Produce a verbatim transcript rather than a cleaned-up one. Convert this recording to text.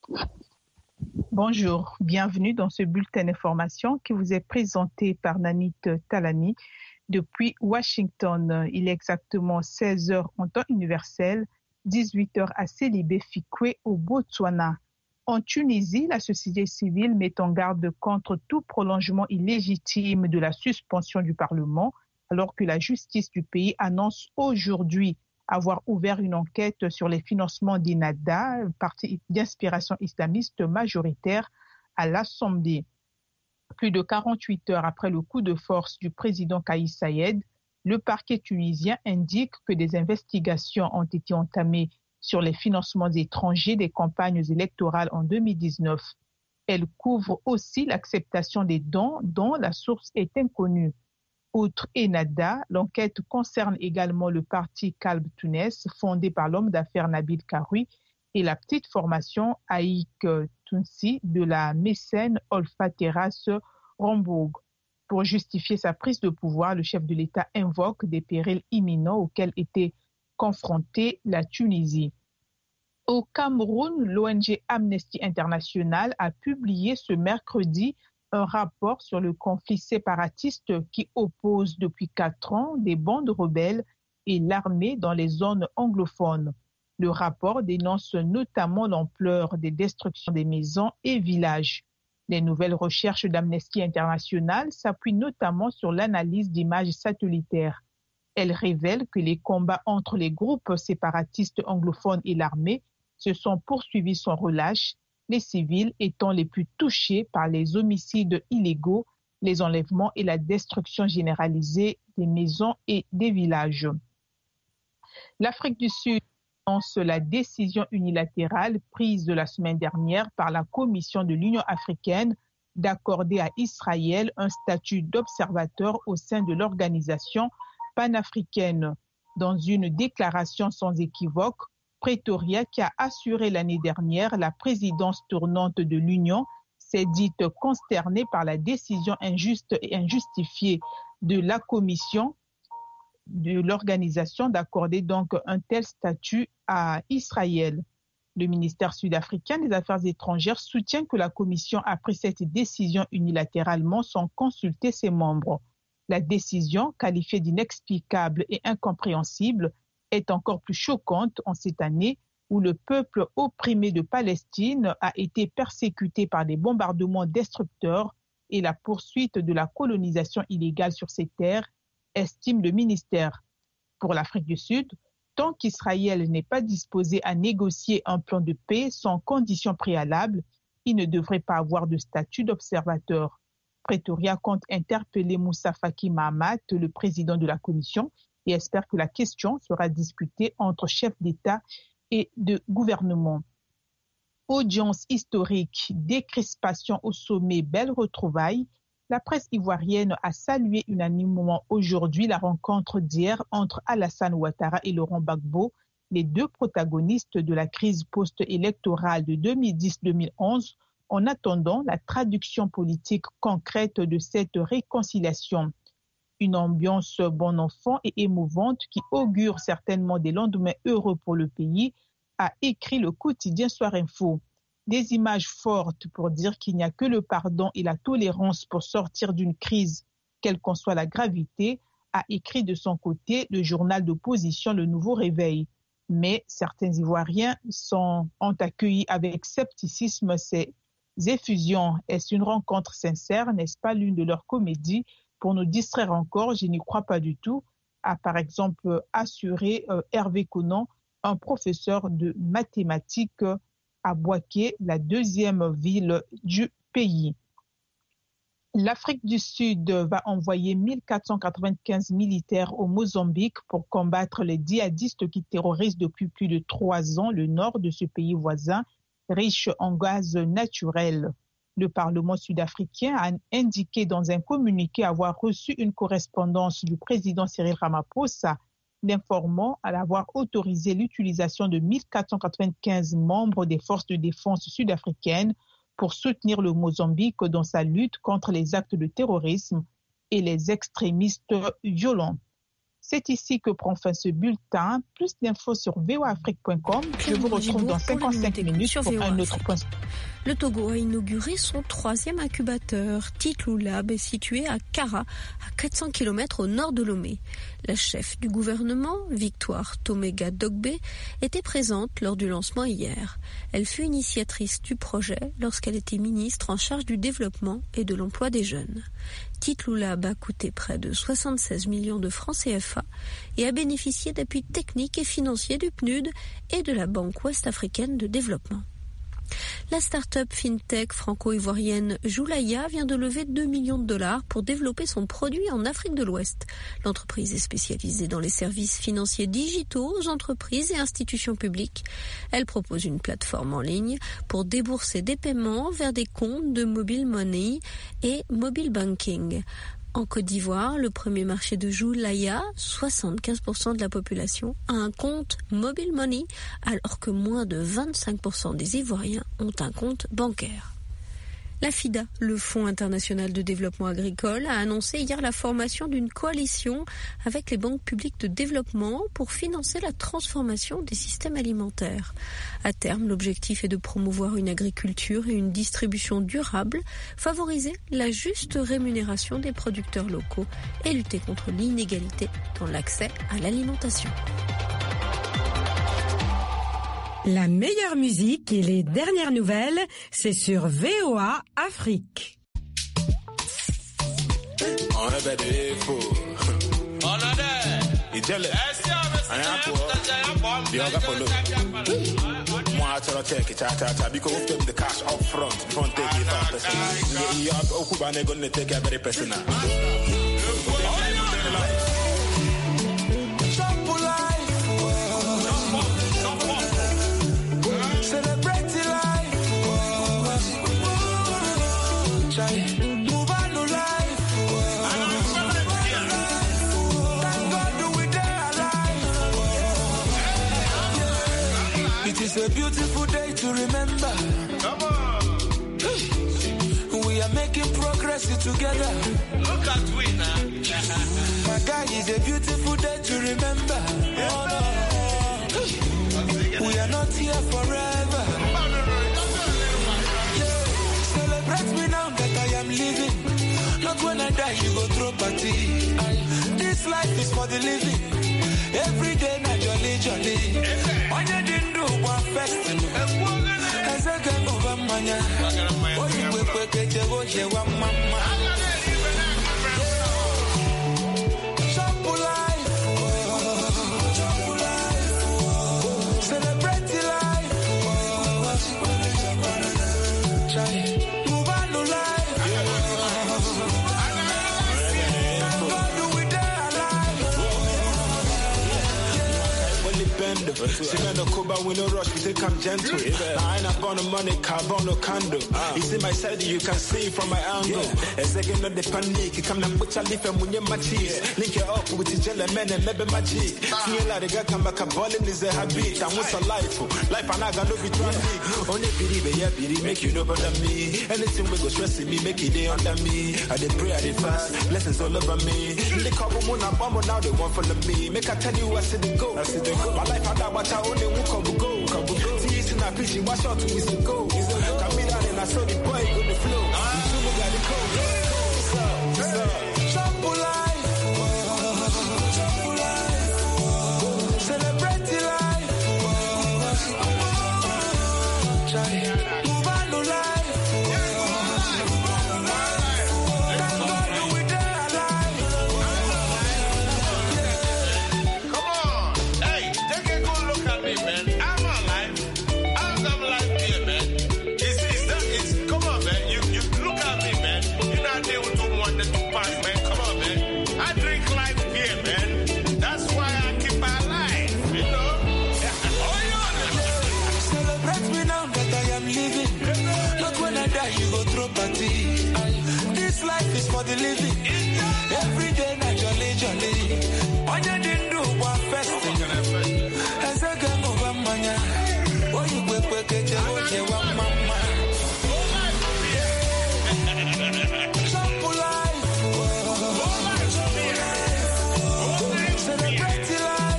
Bonjour, bienvenue dans ce bulletin d'information qui vous est présenté par Nanit Talani depuis Washington. Il est exactement seize heures en temps universel, dix-huit heures à Célibé-Fikwe au Botswana. En Tunisie, la société civile met en garde contre tout prolongement illégitime de la suspension du Parlement, alors que la justice du pays annonce aujourd'hui avoir ouvert une enquête sur les financements d'Ennahda, parti d'inspiration islamiste majoritaire à l'Assemblée. Plus de quarante-huit heures après le coup de force du président Kais Saied, le parquet tunisien indique que des investigations ont été entamées sur les financements étrangers des campagnes électorales en deux mille dix-neuf. Elle couvre aussi l'acceptation des dons dont la source est inconnue. Outre Ennahda, l'enquête concerne également le parti Kalb Tounes, fondé par l'homme d'affaires Nabil Karoui, et la petite formation Aïk Tounsi de la mécène Olfa Terrasse Rombourg. Pour justifier sa prise de pouvoir, le chef de l'État invoque des périls imminents auxquels était confrontée la Tunisie. Au Cameroun, l'O N G Amnesty International a publié ce mercredi un rapport sur le conflit séparatiste qui oppose depuis quatre ans des bandes rebelles et l'armée dans les zones anglophones. Le rapport dénonce notamment l'ampleur des destructions des maisons et villages. Les nouvelles recherches d'Amnesty International s'appuient notamment sur l'analyse d'images satellitaires. Elles révèlent que les combats entre les groupes séparatistes anglophones et l'armée se sont poursuivis sans relâche, les civils étant les plus touchés par les homicides illégaux, les enlèvements et la destruction généralisée des maisons et des villages. L'Afrique du Sud annonce la décision unilatérale prise la semaine dernière par la Commission de l'Union africaine d'accorder à Israël un statut d'observateur au sein de l'organisation panafricaine. Dans une déclaration sans équivoque, Pretoria, qui a assuré l'année dernière la présidence tournante de l'Union, s'est dite consternée par la décision injuste et injustifiée de la Commission de l'organisation d'accorder donc un tel statut à Israël. Le ministère sud-africain des Affaires étrangères soutient que la Commission a pris cette décision unilatéralement sans consulter ses membres. La décision, qualifiée d'inexplicable et incompréhensible, est encore plus choquante en cette année où le peuple opprimé de Palestine a été persécuté par des bombardements destructeurs et la poursuite de la colonisation illégale sur ces terres, estime le ministère. Pour l'Afrique du Sud, tant qu'Israël n'est pas disposé à négocier un plan de paix sans conditions préalables, il ne devrait pas avoir de statut d'observateur. Pretoria compte interpeller Moussa Faki Mahamat, le président de la Commission, et espère que la question sera discutée entre chefs d'État et de gouvernement. Audience historique, décrispation au sommet, belle retrouvaille. La presse ivoirienne a salué unanimement aujourd'hui la rencontre d'hier entre Alassane Ouattara et Laurent Gbagbo, les deux protagonistes de la crise post-électorale de deux mille dix deux mille onze, en attendant la traduction politique concrète de cette réconciliation. Une ambiance bon enfant et émouvante qui augure certainement des lendemains heureux pour le pays, a écrit le quotidien Soir Info. Des images fortes pour dire qu'il n'y a que le pardon et la tolérance pour sortir d'une crise, quelle qu'en soit la gravité, a écrit de son côté le journal d'opposition Le Nouveau Réveil. Mais certains Ivoiriens sont, ont accueilli avec scepticisme ces effusions. Est-ce une rencontre sincère? N'est-ce pas l'une de leurs comédies? Pour nous distraire encore, je n'y crois pas du tout, a par exemple assuré euh, Hervé Conan, un professeur de mathématiques à Bouaké, la deuxième ville du pays. L'Afrique du Sud va envoyer mille quatre cent quatre-vingt-quinze militaires au Mozambique pour combattre les djihadistes qui terrorisent depuis plus de trois ans le nord de ce pays voisin, riche en gaz naturel. Le Parlement sud-africain a indiqué dans un communiqué avoir reçu une correspondance du président Cyril Ramaphosa l'informant à avoir autorisé l'utilisation de mille quatre cent quatre-vingt-quinze membres des forces de défense sud-africaines pour soutenir le Mozambique dans sa lutte contre les actes de terrorisme et les extrémistes violents. C'est ici que prend fin ce bulletin. Plus d'infos sur v o a afrique point com. Je vous retrouve dans cinquante-cinq minutes pour un autre point. Le Togo a inauguré son troisième incubateur. Titlou Lab est situé à Kara, à quatre cents kilomètres au nord de Lomé. La chef du gouvernement, Victoire Tomega Dogbe, était présente lors du lancement hier. Elle fut initiatrice du projet lorsqu'elle était ministre en charge du développement et de l'emploi des jeunes. Titlou Lab a coûté près de soixante-seize millions de francs C F A et a bénéficié d'appuis techniques et financiers du P N U D et de la Banque ouest-africaine de développement. La start-up fintech franco-ivoirienne Joulaya vient de lever deux millions de dollars pour développer son produit en Afrique de l'Ouest. L'entreprise est spécialisée dans les services financiers digitaux aux entreprises et institutions publiques. Elle propose une plateforme en ligne pour débourser des paiements vers des comptes de mobile money et mobile banking. En Côte d'Ivoire, le premier marché de Joulaya, soixante-quinze pour cent de la population a un compte mobile money, alors que moins de vingt-cinq pour cent des Ivoiriens ont un compte bancaire. La FIDA, le Fonds international de développement agricole, a annoncé hier la formation d'une coalition avec les banques publiques de développement pour financer la transformation des systèmes alimentaires. À terme, l'objectif est de promouvoir une agriculture et une distribution durable, favoriser la juste rémunération des producteurs locaux et lutter contre l'inégalité dans l'accès à l'alimentation. La meilleure musique et les dernières nouvelles, c'est sur V O A Afrique. On est bébé fou. On a des. Il gèle. Rien pour. Bioga pour l'eau. Moi, I tell take it, tata, tata, because we take the cash up front. Before take it five percent. Yeah, yeah, Okuba, they're gonna take it very personal. It's a beautiful day to remember. Come on. We are making progress together. Look at we now. My guy, it's a beautiful day to remember. Oh, no. We are not here forever. Yeah. Celebrate me now that I am living. Not when I die, you go throw party. This life is for the living. Every day, not jolly, jolly. On your dinner, one festival. As I can over mania. Oh, you will put it to watch your one mama. Shampoo life. Shampoo life. Celebrate your life. Try. Move on to life. See me no Cuba, we no rush, we take I'm gentle. I ain't up on the money, carbon no candle. You see my side, you can see from my angle. A second of the panic, you come and put your lip and when you're my cheese. Link it up with the jelly man and maybe magic. Feel like the guy come back, a balling is a habit. I want a life, life and I got no be traffic. Only believe, yeah, believe, make you know better me. Anything we go stressing me, make it day under me. I did pray, I did fast, blessings all over me. They call me one, I'm now they want follow me. Make I tell you, I see the go. I see the go. My life, I got what I only want to go. See, it's in a pitch, you wash out to is the go. Come me down and I saw the boy on the floor. You should have got the code. What's up? Shampoo life. Shampoo life. Celebrate your life. Try. Move on to life. This life is for the living. Every day, not jolly, jolly.